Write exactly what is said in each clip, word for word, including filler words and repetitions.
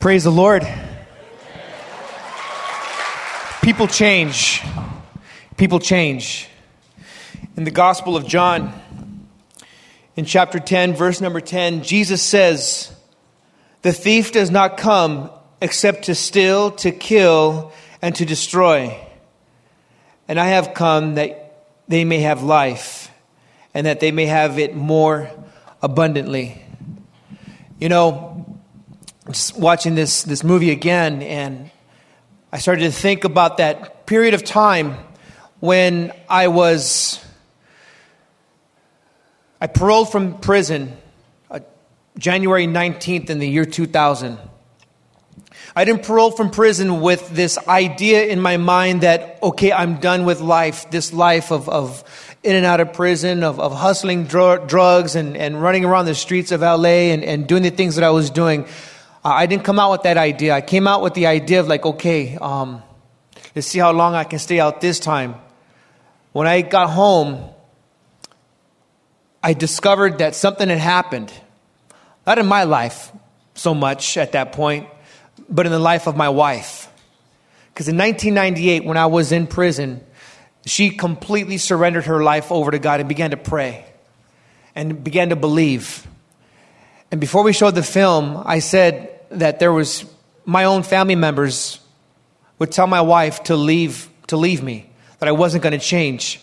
Praise the Lord. People change. People change. In the Gospel of John, in chapter ten, verse number ten, Jesus says, "The thief does not come except to steal, to kill, and to destroy. And I have come that they may have life, and that they may have it more abundantly." You know, just watching this, this movie again, and I started to think about that period of time when I was, I paroled from prison uh, January nineteenth in the year two thousand. I didn't parole from prison with this idea in my mind that, okay, I'm done with life, this life of, of in and out of prison, of, of hustling dr- drugs and, and running around the streets of L A and, and doing the things that I was doing. Uh, I didn't come out with that idea. I came out with the idea of like, okay, um, let's see how long I can stay out this time. When I got home, I discovered that something had happened. Not in my life so much at that point, but in the life of my wife. Because in nineteen ninety-eight, when I was in prison, she completely surrendered her life over to God and began to pray and began to believe. And before we showed the film, I said that there was my own family members would tell my wife to leave, to leave me, that I wasn't going to change.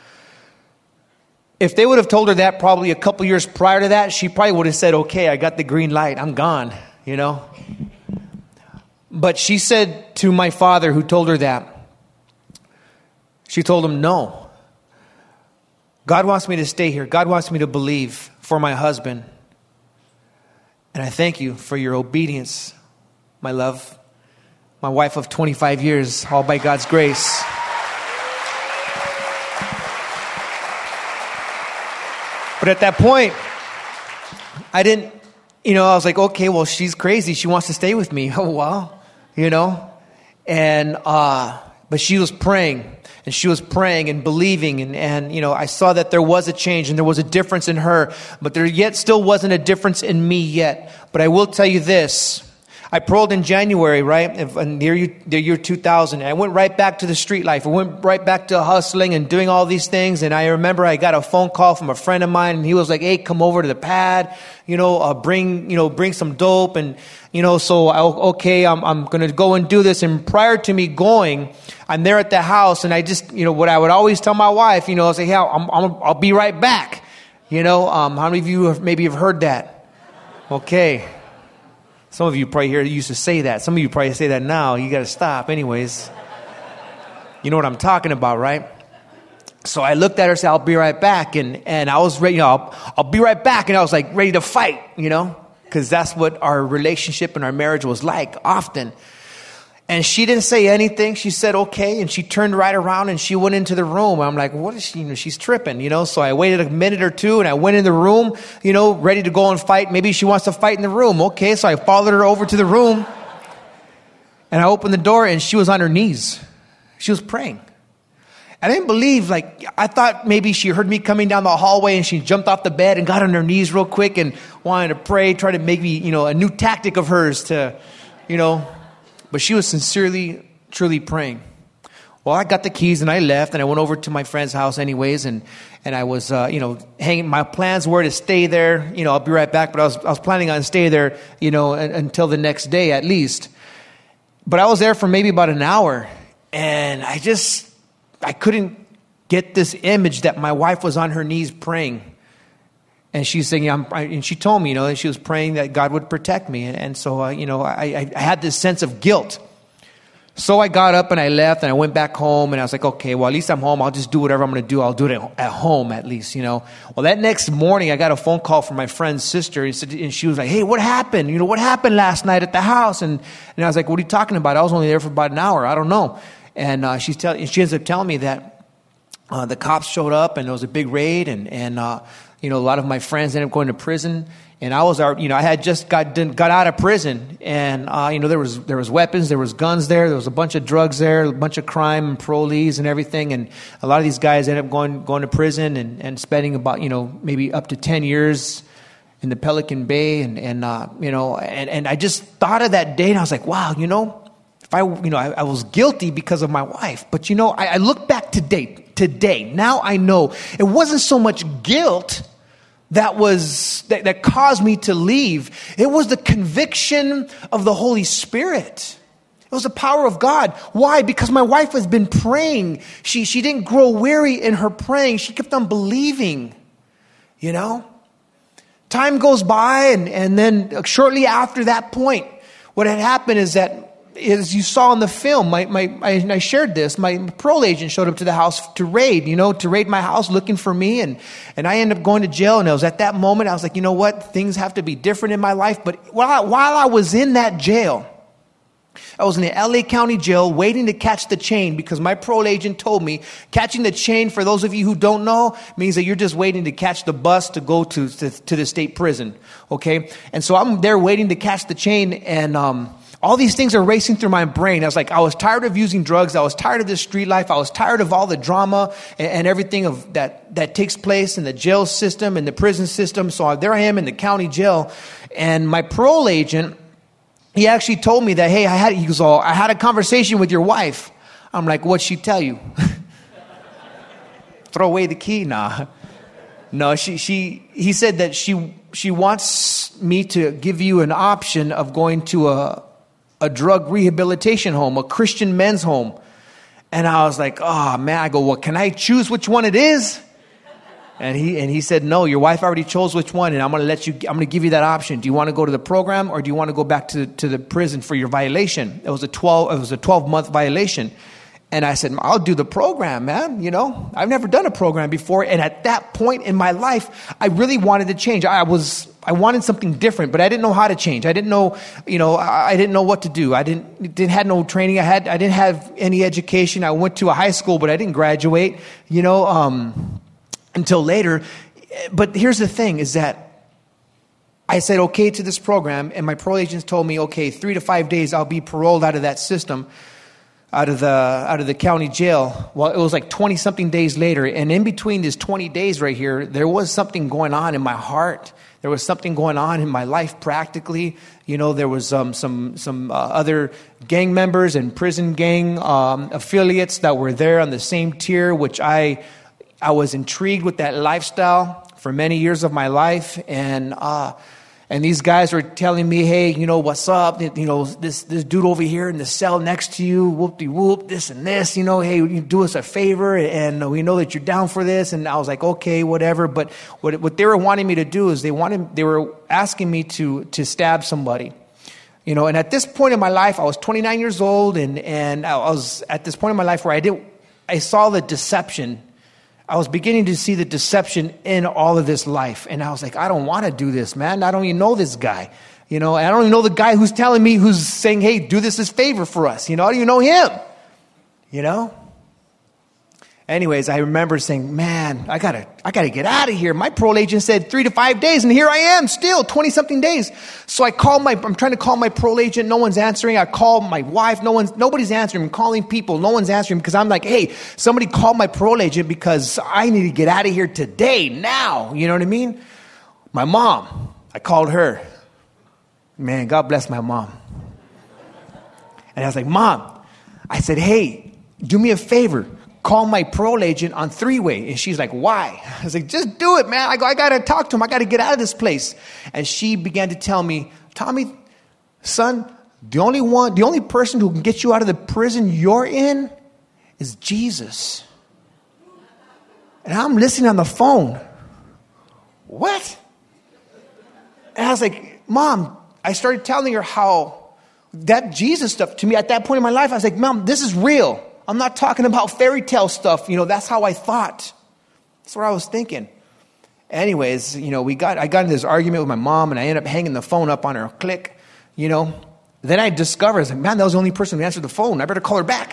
If they would have told her that probably a couple years prior to that, she probably would have said, okay, I got the green light, I'm gone, you know. But she said to my father who told her that, she told him, no, God wants me to stay here. God wants me to believe for my husband. And I thank you for your obedience, my love, my wife of twenty-five years, all by God's grace. But at that point, I didn't, you know, I was like, okay, well, she's crazy. She wants to stay with me. Oh, well, you know, and, uh, but she was praying. And she was praying and believing. And, and, you know, I saw that there was a change and there was a difference in her. But there yet still wasn't a difference in me yet. But I will tell you this. I paroled in January, right? In the year, the year two thousand. I went right back to the street life. I went right back to hustling and doing all these things. And I remember I got a phone call from a friend of mine. And he was like, hey, come over to the pad. You know, uh, bring, you know, bring some dope. And, you know, so, I, okay, I'm, I'm going to go and do this. And prior to me going, I'm there at the house. And I just, you know, what I would always tell my wife, you know, I say, yeah, I'm, I'm, I'll be right back. You know, um, how many of you have, maybe have heard that? Okay. Some of you probably here used to say that. Some of you probably say that now. You got to stop anyways. You know what I'm talking about, right? So I looked at her and said, I'll be right back. And, and I was ready, you know, I'll, I'll be right back. And I was like ready to fight, you know, because that's what our relationship and our marriage was like often. And she didn't say anything. She said, okay. And she turned right around and she went into the room. I'm like, what is she? You know, she's tripping, you know? So I waited a minute or two and I went in the room, you know, ready to go and fight. Maybe she wants to fight in the room. Okay. So I followed her over to the room and I opened the door and she was on her knees. She was praying. I didn't believe, like, I thought maybe she heard me coming down the hallway and she jumped off the bed and got on her knees real quick and wanted to pray, try to make me, you know, a new tactic of hers to, you know, but she was sincerely, truly praying. Well, I got the keys and I left and I went over to my friend's house anyways. And, and I was, uh, you know, hanging, my plans were to stay there. You know, I'll be right back. But I was, I was planning on stay there, you know, un, until the next day at least. But I was there for maybe about an hour. And I just, I couldn't get this image that my wife was on her knees praying. And she's saying, I'm, I, and she told me, you know, that she was praying that God would protect me. And, and so, uh, you know, I, I had this sense of guilt. So I got up and I left and I went back home and I was like, okay, well, at least I'm home. I'll just do whatever I'm going to do. I'll do it at, at home at least, you know. Well, that next morning I got a phone call from my friend's sister and, said, and she was like, hey, what happened? You know, what happened last night at the house? And, and I was like, what are you talking about? I was only there for about an hour. I don't know. And uh, she's tell, she ends up telling me that uh, the cops showed up and there was a big raid and, and uh, you know, a lot of my friends ended up going to prison. And I was, you know, I had just got got out of prison, and uh, you know, there was there was weapons, there was guns there, there was a bunch of drugs there, a bunch of crime and parolees and everything, and a lot of these guys ended up going going to prison and, and spending about, you know, maybe up to ten years in the Pelican Bay, and and uh, you know, and, and I just thought of that day, and I was like, wow, you know, if I, you know, I, I was guilty because of my wife, but you know, I, I look back today, today, now I know it wasn't so much guilt that was that, that caused me to leave. It was the conviction of the Holy Spirit. It was the power of God. Why? Because my wife has been praying. She she didn't grow weary in her praying. She kept on believing. You know? Time goes by, and, and then shortly after that point, what had happened is that, as you saw in the film, my, my I, I shared this, my parole agent showed up to the house to raid, you know, to raid my house looking for me, and, and I ended up going to jail, and it was at that moment I was like, you know what, things have to be different in my life. But while I, while I was in that jail, I was in the L A County jail waiting to catch the chain, because my parole agent told me catching the chain, for those of you who don't know, means that you're just waiting to catch the bus to go to, to, to the state prison. Okay. And so I'm there waiting to catch the chain, and, um, all these things are racing through my brain. I was like, I was tired of using drugs. I was tired of this street life. I was tired of all the drama and, and everything of that, that takes place in the jail system and the prison system. So there I am in the county jail, and my parole agent, he actually told me that, hey, I had, he goes, oh, I had a conversation with your wife. I'm like, what'd she tell you? Throw away the key? Nah. No, she, she, he said that she, she wants me to give you an option of going to a, a drug rehabilitation home, a Christian men's home. And I was like, oh man, I go, well, can I choose which one it is? And he and he said, no, your wife already chose which one, and I'm going to let you, I'm going to give you that option. Do you want to go to the program, or do you want to go back to, to the prison for your violation? It was a twelve, it was a twelve month violation. And I said, I'll do the program, man. You know, I've never done a program before. And at that point in my life, I really wanted to change. I was, I wanted something different, but I didn't know how to change. I didn't know, you know, I, I didn't know what to do. I didn't, didn't had no training. I had, I didn't have any education. I went to a high school, but I didn't graduate, you know, um, until later. But here's the thing is that I said, okay, to this program. And my parole agents told me, okay, three to five days, I'll be paroled out of that system. Out of the out of the county jail. Well, it was like twenty something days later, and in between these twenty days right here, there was something going on in my heart. There was something going on in my life practically. You know, there was um, some some uh, other gang members and prison gang um, affiliates that were there on the same tier, which I I was intrigued with that lifestyle for many years of my life, and. Uh, And these guys were telling me, hey, you know, what's up? You know, this this dude over here in the cell next to you, whoop-de-whoop, this and this, you know, hey, you do us a favor, and we know that you're down for this. And I was like, okay, whatever. But what what they were wanting me to do is they wanted they were asking me to to stab somebody. You know, and at this point in my life, I was twenty-nine years old, and, and I was at this point in my life where I did I saw the deception. I was beginning to see the deception in all of this life. And I was like, I don't want to do this, man. I don't even know this guy. You know, and I don't even know the guy who's telling me, who's saying, hey, do this as favor for us. You know, I don't even know him. You know? Anyways, I remember saying, man, I gotta, I gotta get out of here. My parole agent said three to five days, and here I am still twenty something days. So I call my, I'm trying to call my parole agent. No one's answering. I call my wife. No one's, nobody's answering. I'm calling people. No one's answering, because I'm like, hey, somebody call my parole agent, because I need to get out of here today, now. You know what I mean? My mom, I called her. Man, God bless my mom. And I was like, Mom, I said, hey, do me a favor. Call my parole agent on three-way. And she's like, why? I was like, just do it, man. I go, I got to talk to him. I got to get out of this place. And she began to tell me, Tommy, son, the only one, the only person who can get you out of the prison you're in is Jesus. And I'm listening on the phone. What? And I was like, Mom, I started telling her how that Jesus stuff to me at that point in my life. I was like, Mom, this is real. I'm not talking about fairy tale stuff. You know, that's how I thought. That's what I was thinking. Anyways, you know, we got, I got in this argument with my mom, and I ended up hanging the phone up on her. Click, you know. Then I discovered, I was like, man, that was the only person who answered the phone. I better call her back.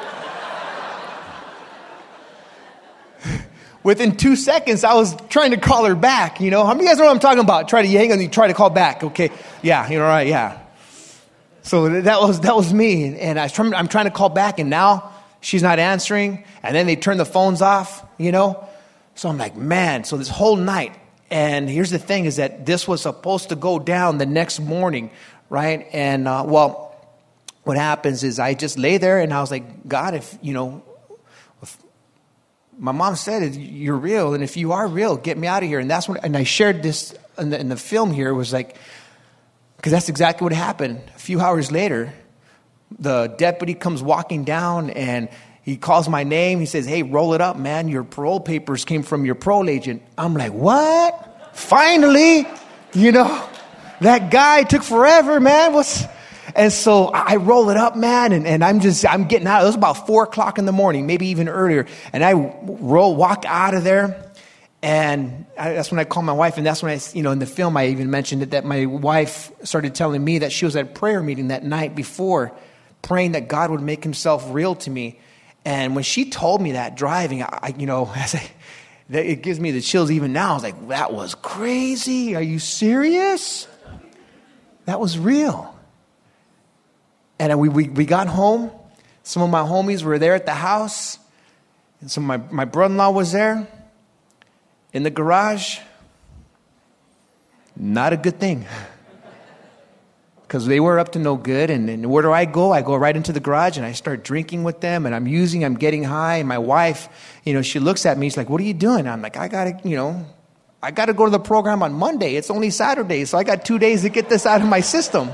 Within two seconds, I was trying to call her back, you know. How many of you guys know what I'm talking about? Try to hang on and try to call back. Okay. Yeah, you know, right, yeah. So that was that was me. And I, I'm trying to call back, and now she's not answering. And then they turn the phones off, you know. So I'm like, man. So this whole night, And here's the thing is that this was supposed to go down the next morning, right? And, uh, well, what happens is I just lay there and I was like, God, if, you know, if my mom said you're real, and if you are real, get me out of here. And that's when, and I shared this in the, in the film here, was like, because that's exactly what happened. A few hours later, the deputy comes walking down and he calls my name. He says, hey, roll it up, man. Your parole papers came from your parole agent. I'm like, what? Finally, you know, that guy took forever, man. What's... And so I roll it up, man, and, and I'm just, I'm getting out. It was about four o'clock in the morning, maybe even earlier. And I roll, walk out of there. And I, that's when I called my wife. And that's when I, you know, in the film, I even mentioned it, that my wife started telling me that she was at a prayer meeting that night before, praying that God would make himself real to me. And when she told me that driving, I, you know, as I, it gives me the chills even now. I was like, that was crazy. Are you serious? That was real. And we, we, we got home. Some of my homies were there at the house. And some of my, my brother-in-law was there in the garage. Not a good thing. Because they were up to no good. And, and where do I go? I go right into the garage and I start drinking with them. And I'm using, I'm getting high. And my wife, you know, she looks at me. She's like, what are you doing? I'm like, I got to, you know, I got to go to the program on Monday. It's only Saturday. So I got two days to get this out of my system.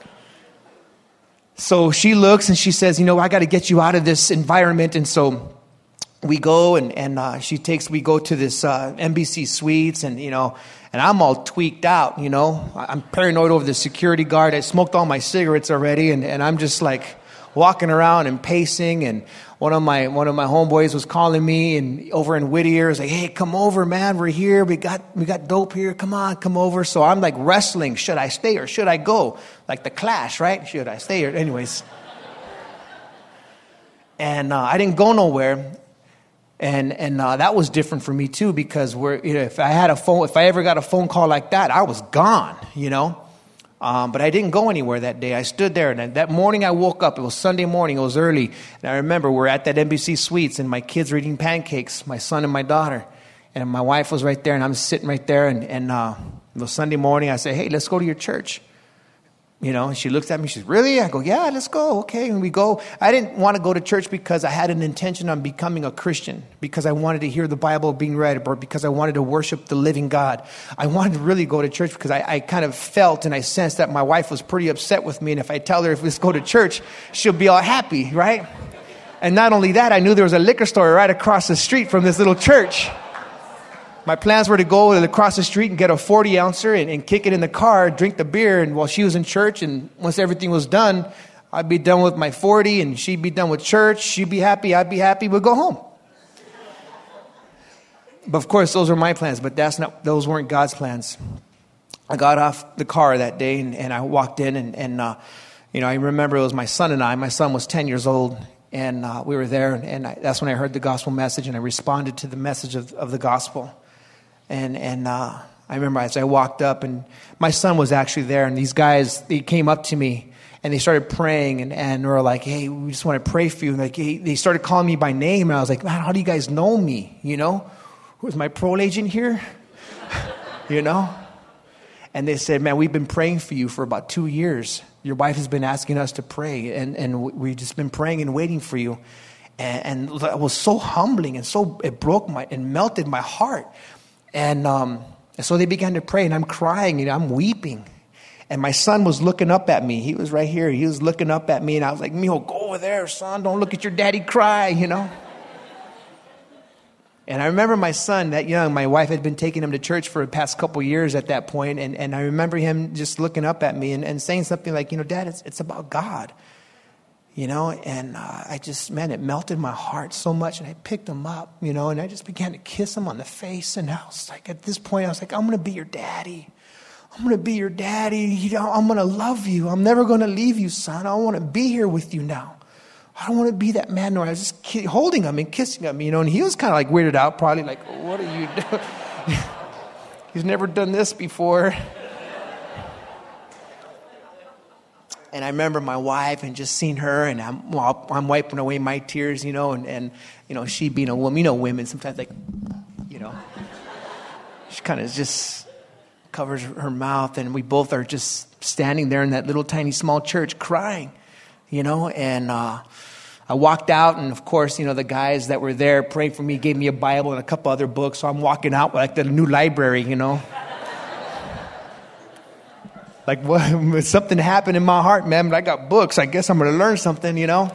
So she looks and she says, you know, I got to get you out of this environment. And so we go and, and uh, she takes, we go to this uh, M B C Suites, and, you know, and I'm all tweaked out, you know. I'm paranoid over the security guard. I smoked all my cigarettes already. And, and I'm just like walking around and pacing. And one of my, one of my homeboys was calling me, and over in Whittier, was like, hey, come over, man. We're here. We got, we got dope here. Come on, come over. So I'm like wrestling. Should I stay or should I go? Like the Clash, right? Should I stay or anyways? And uh, I didn't go nowhere. And, and uh, that was different for me too, because we're, you know, if I had a phone, if I ever got a phone call like that, I was gone, you know. Um, but I didn't go anywhere that day. I stood there, and that morning I woke up. It was Sunday morning. It was early. And I remember we're at that M B C Suites, and my kids were eating pancakes, my son and my daughter. And my wife was right there, and I'm sitting right there. And, and uh, it was Sunday morning. I said, hey, let's go to your church. You know, and she looks at me. She says, really? I go, yeah, let's go. Okay. And we go. I didn't want to go to church because I had an intention on becoming a Christian, because I wanted to hear the Bible being read, or because I wanted to worship the living God. I wanted to really go to church because I, I kind of felt and I sensed that my wife was pretty upset with me. And if I tell her if let's go to church, she'll be all happy, right? And not only that, I knew there was a liquor store right across the street from this little church. My plans were to go across the street and get a forty ouncer and, and kick it in the car, drink the beer. And while she was in church, and once everything was done, I'd be done with my forty and she'd be done with church. She'd be happy. I'd be happy. We'd go home. But of course, those were my plans, but that's not, those weren't God's plans. I got off the car that day and, and I walked in and, and uh, you know, I remember it was my son and I. My son was ten years old, and uh, we were there. And, and I, that's when I heard the gospel message, and I responded to the message of, of the gospel. And and uh, I remember as I walked up, and my son was actually there, and these guys, they came up to me, and they started praying, and, and were like, hey, we just want to pray for you. And like, hey, they started calling me by name, and I was like, man, how do you guys know me? You know, who's my parole agent here? You know? And they said, man, we've been praying for you for about two years. Your wife has been asking us to pray, and, and we've just been praying and waiting for you. And, and it was so humbling, and so it broke my, and melted my heart. And, um, and so they began to pray, and I'm crying, and I'm weeping. And my son was looking up at me. He was right here. He was looking up at me, and I was like, Mijo, go over there, son. Don't look at your daddy cry, you know. And I remember my son, that young, my wife had been taking him to church for the past couple years at that point, and, and I remember him just looking up at me and, and saying something like, you know, Dad, it's, it's about God. You know, and uh, I just, man, it melted my heart so much. And I picked him up, you know, and I just began to kiss him on the face. And I was like, at this point, I was like, I'm going to be your daddy. I'm going to be your daddy. You know, I'm going to love you. I'm never going to leave you, son. I want to be here with you now. I don't want to be that man. No, I was just ki- holding him and kissing him, you know, and he was kind of like weirded out, probably like, what are you doing? He's never done this before. And I remember my wife and just seeing her, and I'm, well, I'm wiping away my tears, you know, and, and, you know, she being a woman, you know, women sometimes like, you know, she kind of just covers her mouth, and we both are just standing there in that little tiny small church crying, you know, and uh, I walked out, and of course, you know, the guys that were there praying for me gave me a Bible and a couple other books, so I'm walking out like the new library, you know. Like, what? Something happened in my heart, man, but I got books. I guess I'm going to learn something, you know.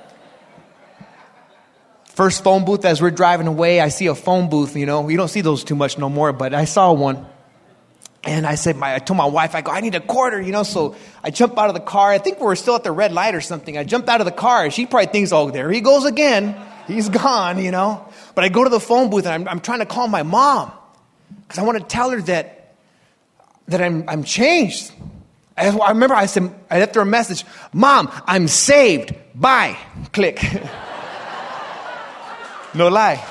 First phone booth, as we're driving away, I see a phone booth, you know. You don't see those too much no more, but I saw one. And I said, my, I told my wife, I go, I need a quarter, you know. So I jump out of the car. I think we were still at the red light or something. I jumped out of the car. She probably thinks, oh, there he goes again. He's gone, you know. But I go to the phone booth, and I'm, I'm trying to call my mom because I want to tell her that that I'm I'm changed. I, I remember I said, I left her a message, Mom, I'm saved. Bye. Click. No lie.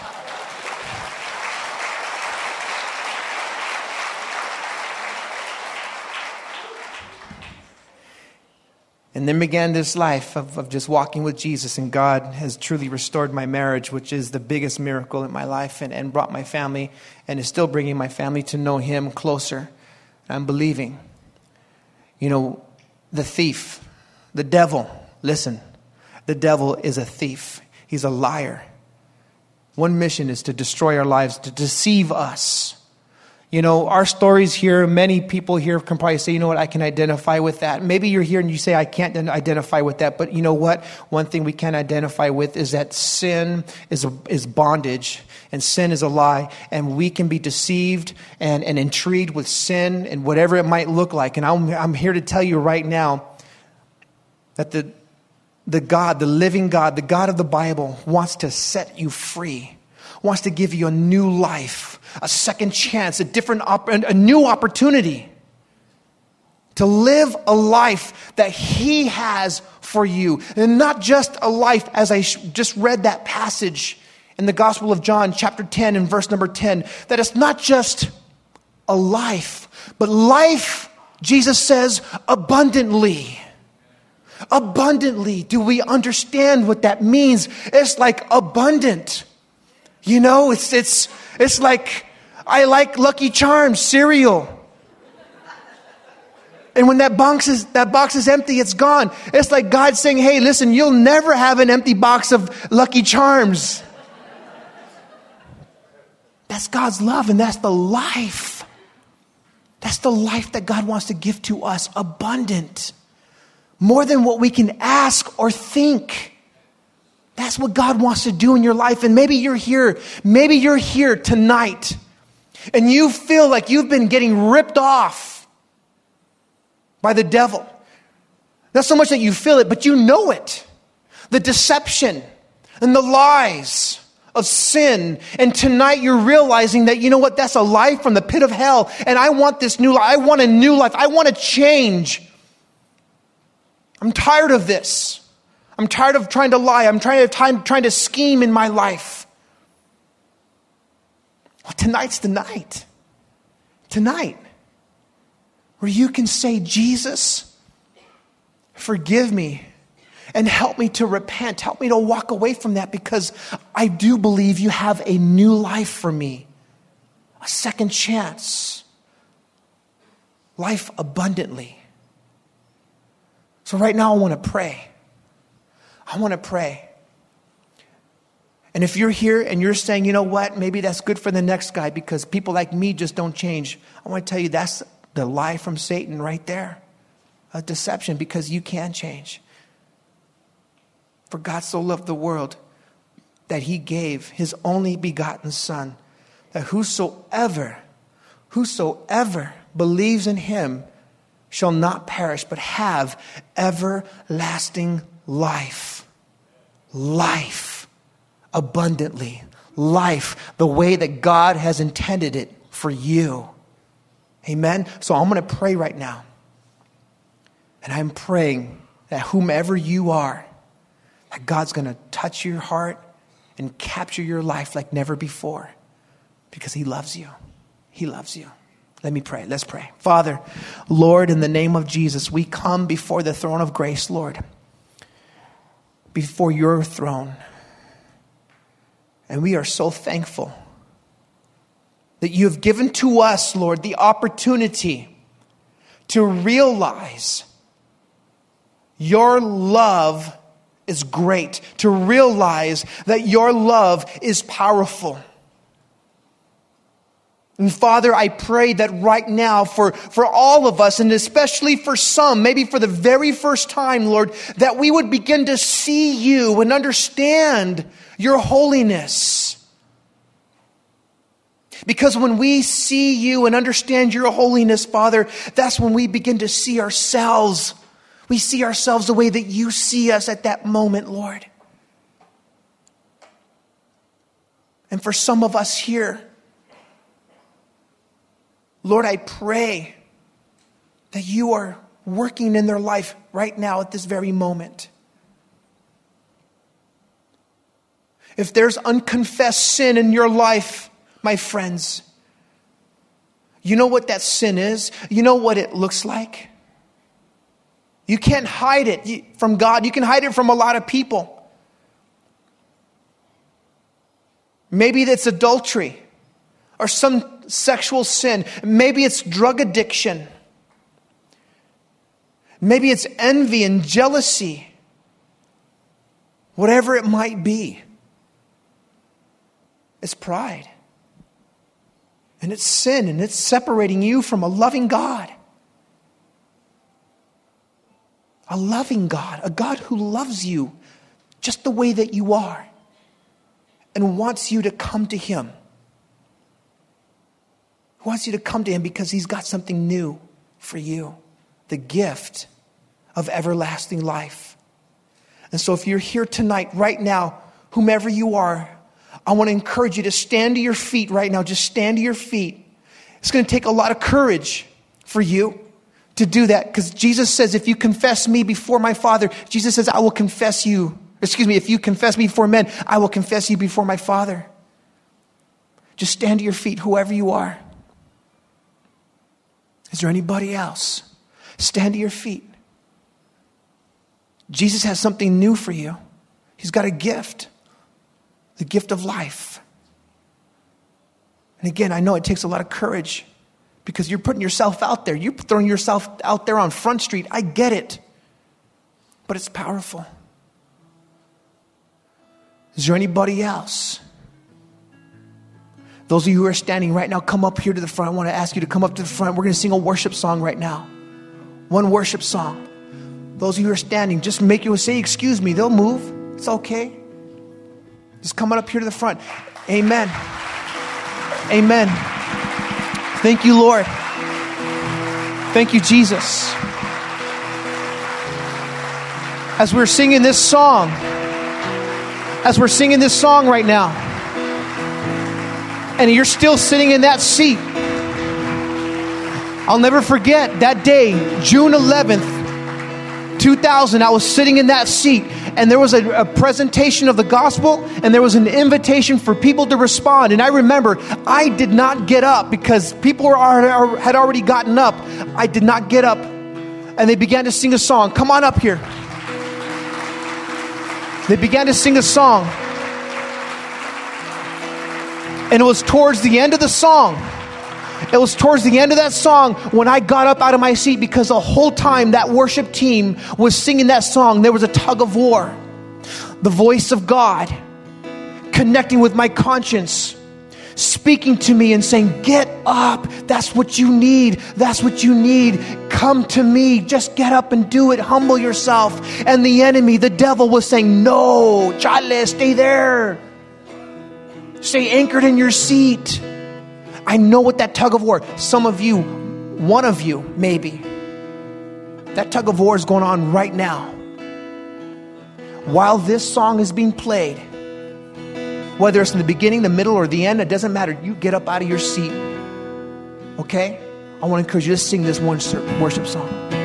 And then began this life of, of just walking with Jesus, and God has truly restored my marriage, which is the biggest miracle in my life, and, and brought my family, and is still bringing my family to know Him closer. I'm believing. You know, the thief, the devil, listen, the devil is a thief. He's a liar. One mission is to destroy our lives, to deceive us. You know, our stories here, many people here can probably say, you know what, I can identify with that. Maybe you're here and you say, I can't identify with that. But you know what? One thing we can identify with is that sin is a, is bondage, and sin is a lie. And we can be deceived and, and intrigued with sin and whatever it might look like. And I'm, I'm here to tell you right now that the The God, the living God, the God of the Bible wants to set you free, wants to give you a new life, a second chance, a different, op- a new opportunity to live a life that He has for you. And not just a life, as I sh- just read that passage in the Gospel of John, chapter ten and verse number ten, that it's not just a life, but life, Jesus says, abundantly. Abundantly. Do we understand what that means? It's like abundant. You know, it's it's it's like, I like Lucky Charms cereal. And when that box is that box is empty, it's gone. It's like God saying, hey, listen, you'll never have an empty box of Lucky Charms. That's God's love, and that's the life. That's the life that God wants to give to us, abundant. More than what we can ask or think. That's what God wants to do in your life. And maybe you're here, maybe you're here tonight, and you feel like you've been getting ripped off by the devil. Not so much that you feel it, but you know it. The deception and the lies of sin. And tonight you're realizing that, you know what, that's a lie from the pit of hell. And I want this new life. I want a new life. I want to change. I'm tired of this. I'm tired of trying to lie. I'm trying to, time, trying to scheme in my life. Well, tonight's the night. Tonight. Where you can say, Jesus, forgive me and help me to repent. Help me to walk away from that, because I do believe you have a new life for me. A second chance. Life abundantly. So right now I want to pray. I want to pray. And if you're here and you're saying, you know what, maybe that's good for the next guy because people like me just don't change. I want to tell you that's the lie from Satan right there. A deception, because you can change. For God so loved the world that He gave His only begotten Son, that whosoever, whosoever believes in Him shall not perish, but have everlasting life. Life abundantly. Life the way that God has intended it for you. Amen? So I'm going to pray right now. And I'm praying that whomever you are, that God's going to touch your heart and capture your life like never before. Because He loves you. He loves you. Let me pray. Let's pray. Father, Lord, in the name of Jesus, we come before the throne of grace, Lord. Before your throne. And we are so thankful that you have given to us, Lord, the opportunity to realize your love is great, to realize that your love is powerful. And Father, I pray that right now for, for all of us, and especially for some, maybe for the very first time, Lord, that we would begin to see you and understand your holiness. Because when we see you and understand your holiness, Father, that's when we begin to see ourselves. We see ourselves the way that you see us at that moment, Lord. And for some of us here, Lord, I pray that you are working in their life right now at this very moment. If there's unconfessed sin in your life, my friends, you know what that sin is? You know what it looks like? You can't hide it from God. You can hide it from a lot of people. Maybe it's adultery or some sexual sin. Maybe it's drug addiction. Maybe it's envy and jealousy. Whatever it might be. It's pride. And it's sin, and it's separating you from a loving God. A loving God, a God who loves you just the way that you are and wants you to come to Him. He wants you to come to Him because He's got something new for you. The gift of everlasting life. And so if you're here tonight, right now, whomever you are, I want to encourage you to stand to your feet right now. Just stand to your feet. It's going to take a lot of courage for you to do that. Because Jesus says, if you confess me before my Father, Jesus says, I will confess you. Excuse me, if you confess me before men, I will confess you before my Father. Just stand to your feet, whoever you are. Is there anybody else? Stand to your feet. Jesus has something new for you. He's got a gift. The gift of life. And again, I know it takes a lot of courage because you're putting yourself out there. You're throwing yourself out there on Front Street. I get it. But it's powerful. Is there anybody else? Those of you who are standing right now, come up here to the front. I want to ask you to come up to the front. We're going to sing a worship song right now. One worship song. Those of you who are standing, just make you say, excuse me. They'll move. It's okay. Just come on up here to the front. Amen. Amen. Thank you, Lord. Thank you, Jesus. As we're singing this song, as we're singing this song right now, and you're still sitting in that seat, I'll never forget that day, June eleventh, two thousand, I was sitting in that seat and there was a, a presentation of the gospel and there was an invitation for people to respond. And I remember I did not get up because people were, had already gotten up. I did not get up and they began to sing a song. Come on up here. They began to sing a song. And it was towards the end of the song. It was towards the end of that song when I got up out of my seat, because the whole time that worship team was singing that song, there was a tug of war. The voice of God connecting with my conscience, speaking to me and saying, get up. That's what you need. That's what you need. Come to me. Just get up and do it. Humble yourself. And the enemy, the devil, was saying, no, chale, stay there. Stay anchored in your seat. I know what that tug of war, some of you, one of you maybe, that tug of war is going on right now. While this song is being played, whether it's in the beginning, the middle, or the end, it doesn't matter. You get up out of your seat. Okay? I want to encourage you to sing this one worship song.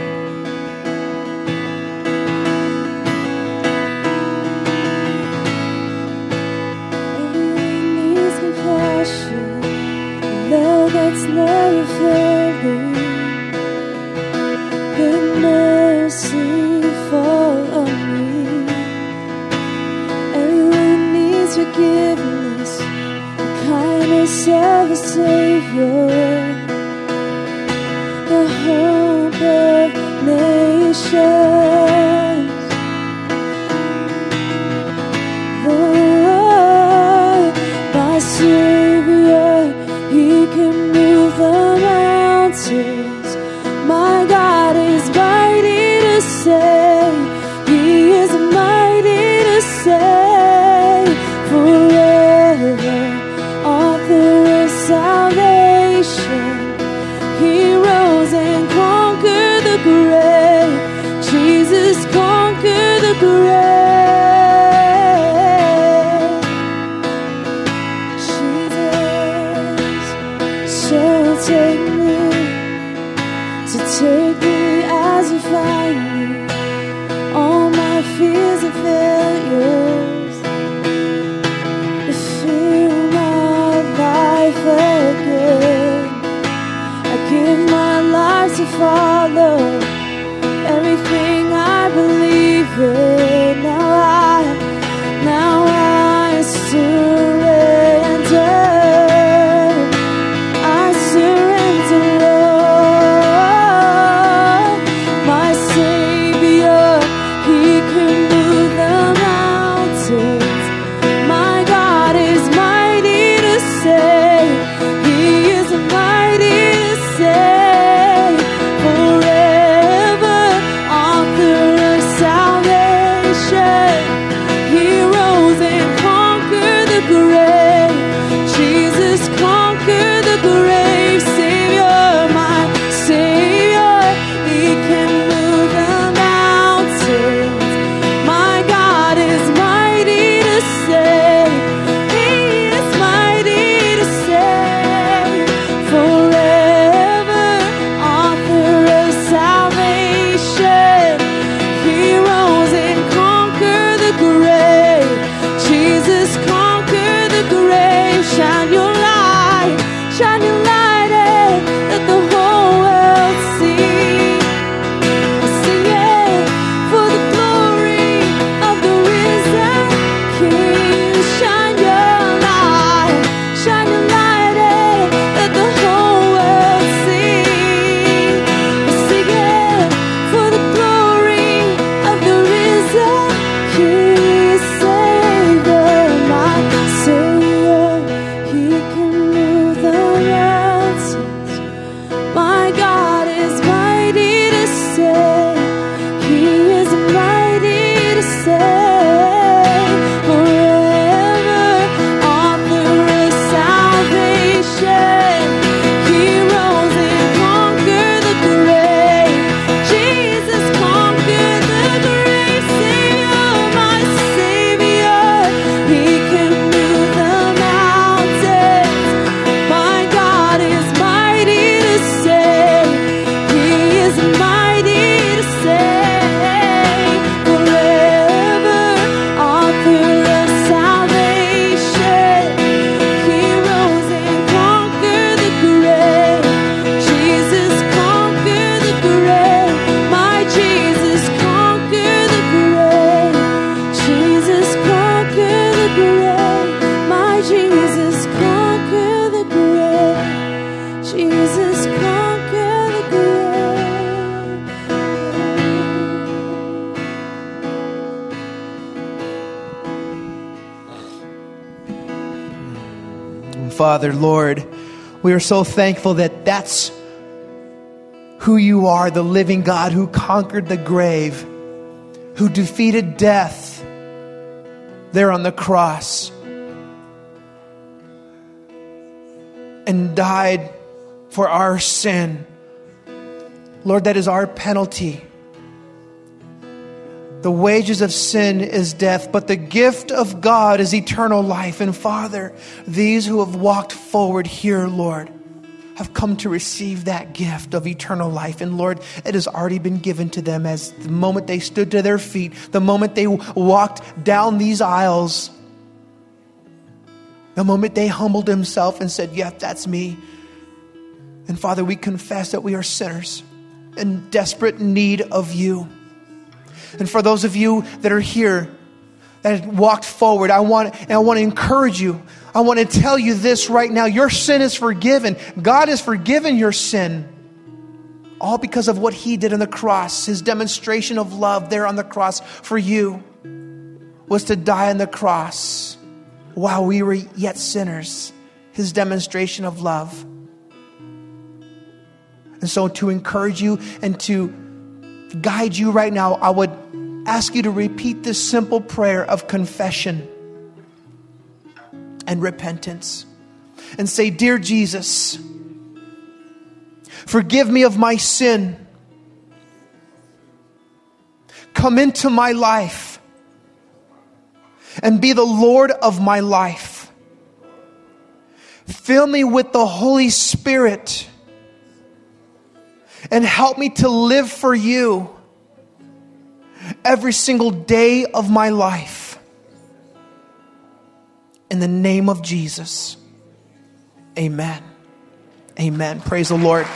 That's never failing. Good mercy fall on me. Everyone needs forgiveness, the kindness of a Savior. Father, Lord, we are so thankful that that's who you are, the living God who conquered the grave, who defeated death there on the cross and died for our sin. Lord, that is our penalty. The wages of sin is death, but the gift of God is eternal life. And Father, these who have walked forward here, Lord, have come to receive that gift of eternal life. And Lord, it has already been given to them as the moment they stood to their feet, the moment they walked down these aisles, the moment they humbled themselves and said, yeah, that's me. And Father, we confess that we are sinners in desperate need of you. And for those of you that are here, that have walked forward, I want, and I want to encourage you. I want to tell you this right now. Your sin is forgiven. God has forgiven your sin. All because of what He did on the cross. His demonstration of love there on the cross for you was to die on the cross while we were yet sinners. His demonstration of love. And so to encourage you and to guide you right now, I would ask you to repeat this simple prayer of confession and repentance. And say, Dear Jesus, forgive me of my sin. come into my life and be the Lord of my life. Fill me with the Holy Spirit and help me to live for you every single day of my life. In the name of Jesus. Amen. Amen. Praise the Lord.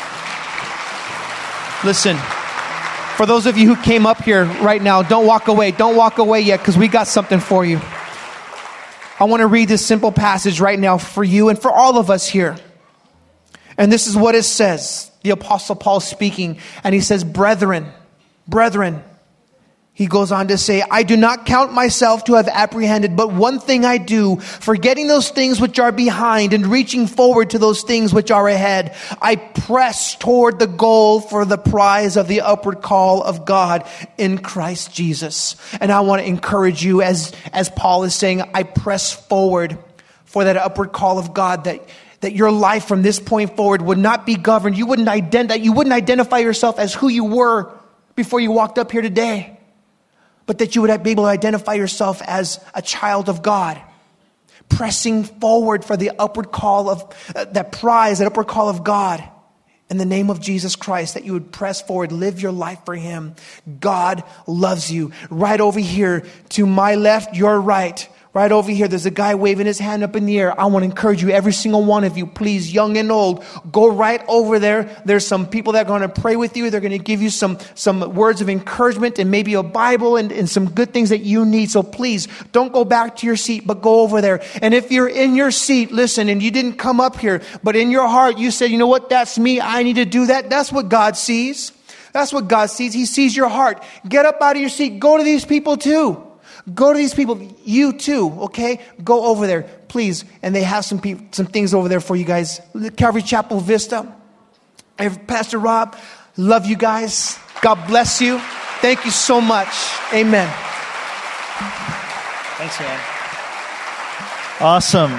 Listen, for those of you who came up here right now, don't walk away. Don't walk away yet, because we got something for you. I want to read this simple passage right now for you and for all of us here. And this is what it says. The Apostle Paul speaking, and he says, brethren, brethren, he goes on to say, I do not count myself to have apprehended, but one thing I do, forgetting those things which are behind and reaching forward to those things which are ahead, I press toward the goal for the prize of the upward call of God in Christ Jesus. And I want to encourage you, as, as Paul is saying, I press forward for that upward call of God, that that your life from this point forward would not be governed. You wouldn't ident- you wouldn't identify yourself as who you were before you walked up here today, but that you would be able to identify yourself as a child of God, pressing forward for the upward call of uh, that prize, that upward call of God in the name of Jesus Christ, that you would press forward, live your life for Him. God loves you. Right over here to my left, your right. Right over here, there's a guy waving his hand up in the air. I want to encourage you, every single one of you, please, young and old, go right over there. There's some people that are going to pray with you. They're going to give you some, some words of encouragement and maybe a Bible and, and some good things that you need. So please, don't go back to your seat, but go over there. And if you're in your seat, listen, and you didn't come up here, but in your heart, you said, you know what, that's me. I need to do that. That's what God sees. That's what God sees. He sees your heart. Get up out of your seat. Go to these people too. Go to these people, you too, okay? Go over there, please. And they have some pe- some things over there for you guys. Calvary Chapel Vista. Pastor Rob, love you guys. God bless you. Thank you so much. Amen. Thanks, man. Awesome.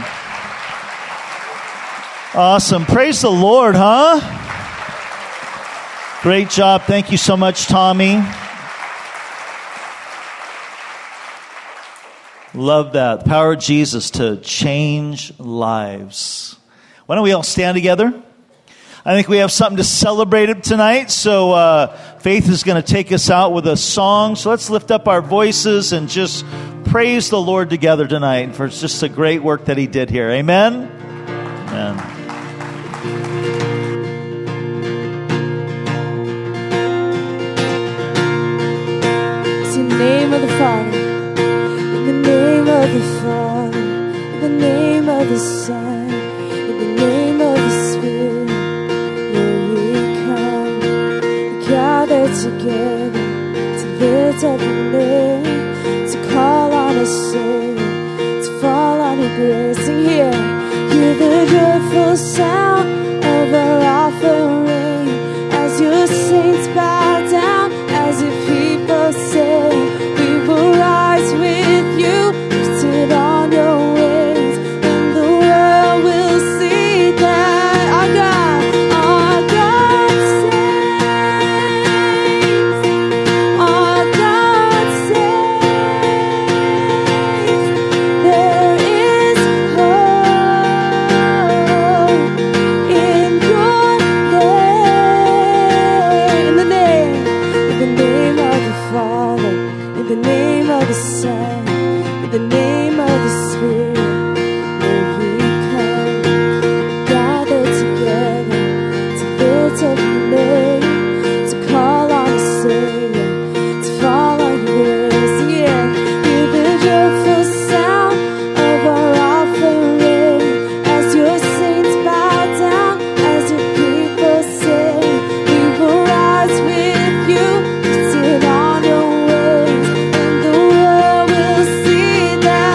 Awesome. Praise the Lord, huh? Great job. Thank you so much, Tommy. Love that. The power of Jesus to change lives. Why don't we all stand together? I think we have something to celebrate tonight. So uh, Faith is going to take us out with a song. So let's lift up our voices and just praise the Lord together tonight for just the great work that He did here. Amen? Amen. It's in the name of the Father, in the name of the Father, in the name of the Son, in the name of the Spirit, where we come, we gather together to lift up your name, to call on a Savior, to fall on your grace. And hear, hear the joyful sound of our offering as your saints bow down, as your people say, we will rise with you, lifted on your wings, and the world will see that our God, our God saves, our God saves. There is hope in your name, in the name, in the name of the Father, in the name of the Son, in the name of the Spirit, where we come, gather together to lift up your name, to call on a Savior, to fall on your grace. Yeah, hear the joyful sound of our offering as your saints bow down, as your people say, we will rise with you, lifted on your wings, and the world will see that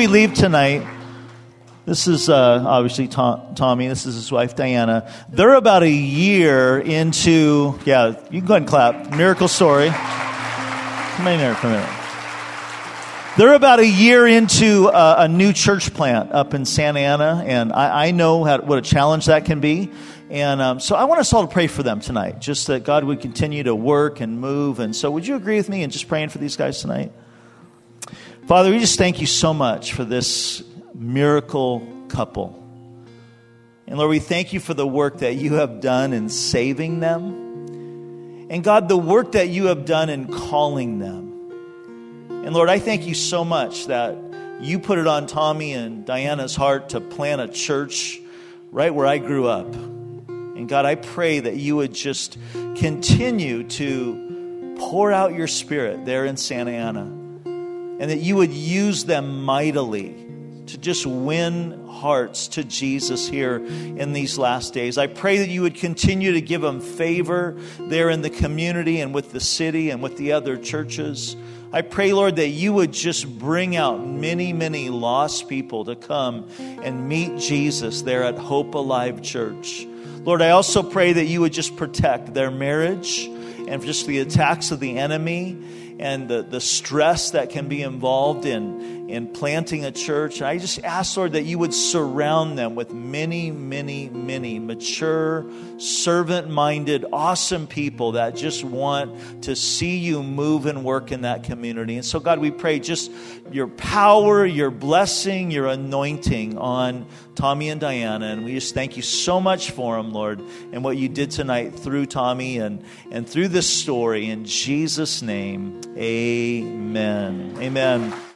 we leave tonight, this is uh, obviously Tom, Tommy. This is his wife, Diana. They're about a year into, yeah, you can go ahead and clap. Miracle story. Come in here for a minute. They're about a year into uh, a new church plant up in Santa Ana, and I, I know how, what a challenge that can be. And um, so I want us all to pray for them tonight, just that God would continue to work and move. And so would you agree with me in just praying for these guys tonight? Father, we just thank you so much for this miracle couple. And Lord, we thank you for the work that you have done in saving them. And God, the work that you have done in calling them. And Lord, I thank you so much that you put it on Tommy and Diana's heart to plant a church right where I grew up. And God, I pray that you would just continue to pour out your Spirit there in Santa Ana. And that you would use them mightily to just win hearts to Jesus here in these last days. I pray that you would continue to give them favor there in the community and with the city and with the other churches. I pray, Lord, that you would just bring out many, many lost people to come and meet Jesus there at Hope Alive Church. Lord, I also pray that you would just protect their marriage and just the attacks of the enemy and the, the stress that can be involved in, in planting a church. I just ask, Lord, that you would surround them with many, many, many mature, servant-minded, awesome people that just want to see you move and work in that community. And so, God, we pray just your power, your blessing, your anointing on Tommy and Diana. And we just thank you so much for them, Lord, and what you did tonight through Tommy and, and through this story. In Jesus' name, amen. Amen.